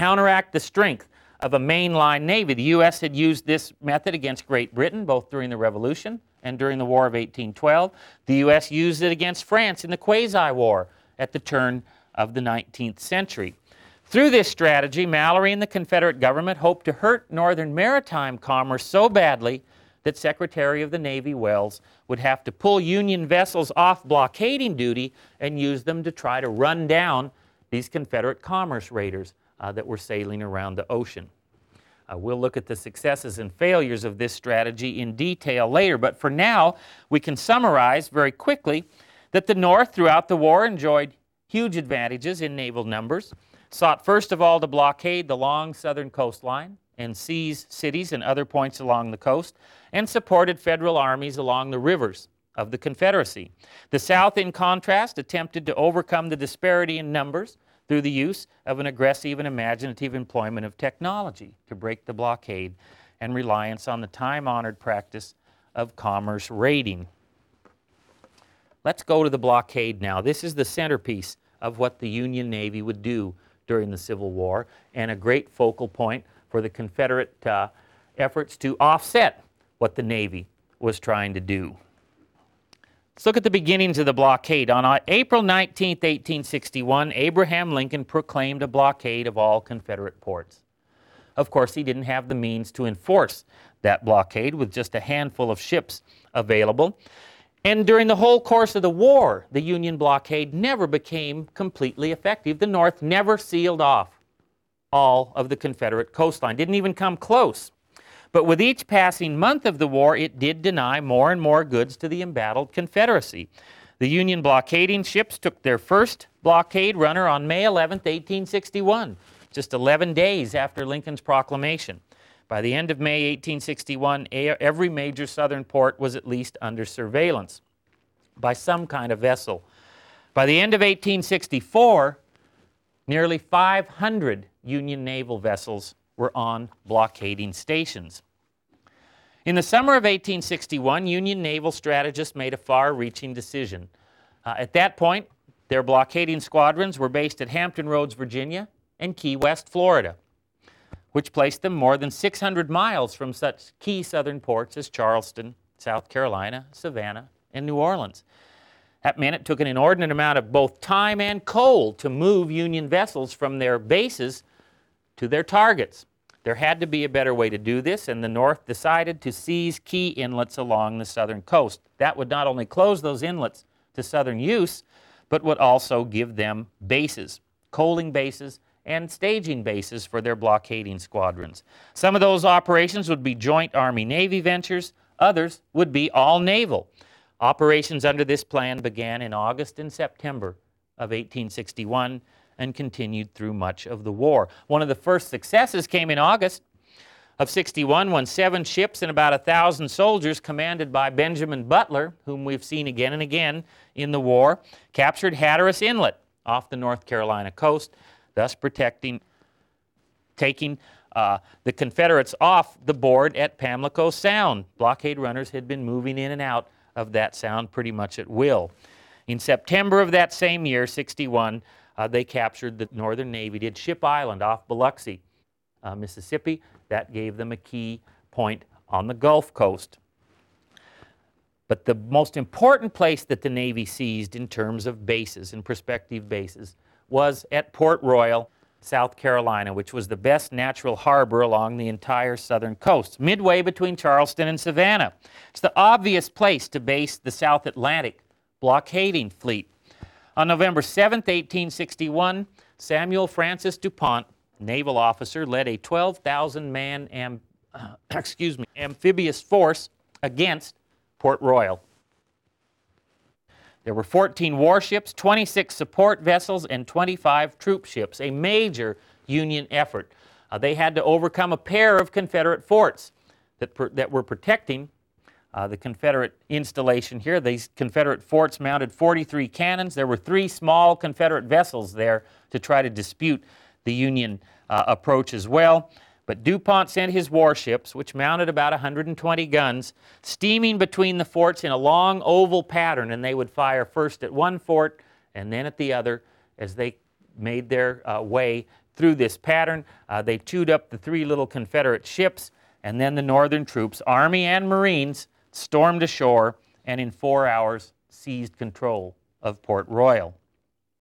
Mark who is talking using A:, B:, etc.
A: counteract the strength of a mainline navy. The U.S. had used this method against Great Britain, both during the Revolution and during the War of 1812. The U.S. used it against France in the Quasi-War at the turn of the 19th century. Through this strategy, Mallory and the Confederate government hoped to hurt northern maritime commerce so badly that Secretary of the Navy Wells would have to pull Union vessels off blockading duty and use them to try to run down these Confederate commerce raiders that were sailing around the ocean. We'll look at the successes and failures of this strategy in detail later, but for now, we can summarize very quickly that the North throughout the war enjoyed huge advantages in naval numbers, sought first of all to blockade the long southern coastline and seize cities and other points along the coast, and supported federal armies along the rivers of the Confederacy. The South, in contrast, attempted to overcome the disparity in numbers through the use of an aggressive and imaginative employment of technology to break the blockade and reliance on the time-honored practice of commerce raiding. Let's go to the blockade now. This is the centerpiece of what the Union Navy would do during the Civil War, and a great focal point for the Confederate efforts to offset what the Navy was trying to do. Let's look at the beginnings of the blockade. On April 19, 1861, Abraham Lincoln proclaimed a blockade of all Confederate ports. Of course, he didn't have the means to enforce that blockade with just a handful of ships available. And during the whole course of the war, the Union blockade never became completely effective. The North never sealed off all of the Confederate coastline, didn't even come close. But with each passing month of the war, it did deny more and more goods to the embattled Confederacy. The Union blockading ships took their first blockade runner on May 11, 1861, just 11 days after Lincoln's proclamation. By the end of May 1861, every major southern port was at least under surveillance by some kind of vessel. By the end of 1864, nearly 500 Union naval vessels were on blockading stations. In the summer of 1861, Union naval strategists made a far-reaching decision. At that point, their blockading squadrons were based at Hampton Roads, Virginia, and Key West, Florida, which placed them more than 600 miles from such key southern ports as Charleston, South Carolina, Savannah, and New Orleans. That meant it took an inordinate amount of both time and coal to move Union vessels from their bases to their targets. There had to be a better way to do this, and the North decided to seize key inlets along the southern coast. That would not only close those inlets to southern use, but would also give them bases, coaling bases, and staging bases for their blockading squadrons. Some of those operations would be joint Army-Navy ventures, others would be all naval. Operations under this plan began in August and September of 1861 and continued through much of the war. One of the first successes came in August of 61 when 7 ships and about 1,000 soldiers commanded by Benjamin Butler, whom we've seen again and again in the war, captured Hatteras Inlet off the North Carolina coast, thus taking the Confederates off the board at Pamlico Sound. Blockade runners had been moving in and out of that sound pretty much at will. In September of that same year, 61, they captured, the Northern Navy did, Ship Island off Biloxi, Mississippi. That gave them a key point on the Gulf Coast. But the most important place that the Navy seized in terms of bases and prospective bases was at Port Royal, South Carolina, which was the best natural harbor along the entire southern coast, midway between Charleston and Savannah. It's the obvious place to base the South Atlantic blockading fleet. On November 7, 1861, Samuel Francis DuPont, naval officer, led a 12,000-man amphibious force against Port Royal. There were 14 warships, 26 support vessels, and 25 troop ships, a major Union effort. They had to overcome a pair of Confederate forts that were protecting the Confederate installation here. These Confederate forts mounted 43 cannons. There were 3 small Confederate vessels there to try to dispute the Union approach as well. But DuPont sent his warships, which mounted about 120 guns, steaming between the forts in a long oval pattern, and they would fire first at one fort and then at the other as they made their way through this pattern. They chewed up the 3 little Confederate ships, and then the Northern troops, Army and Marines, stormed ashore and in 4 hours seized control of Port Royal.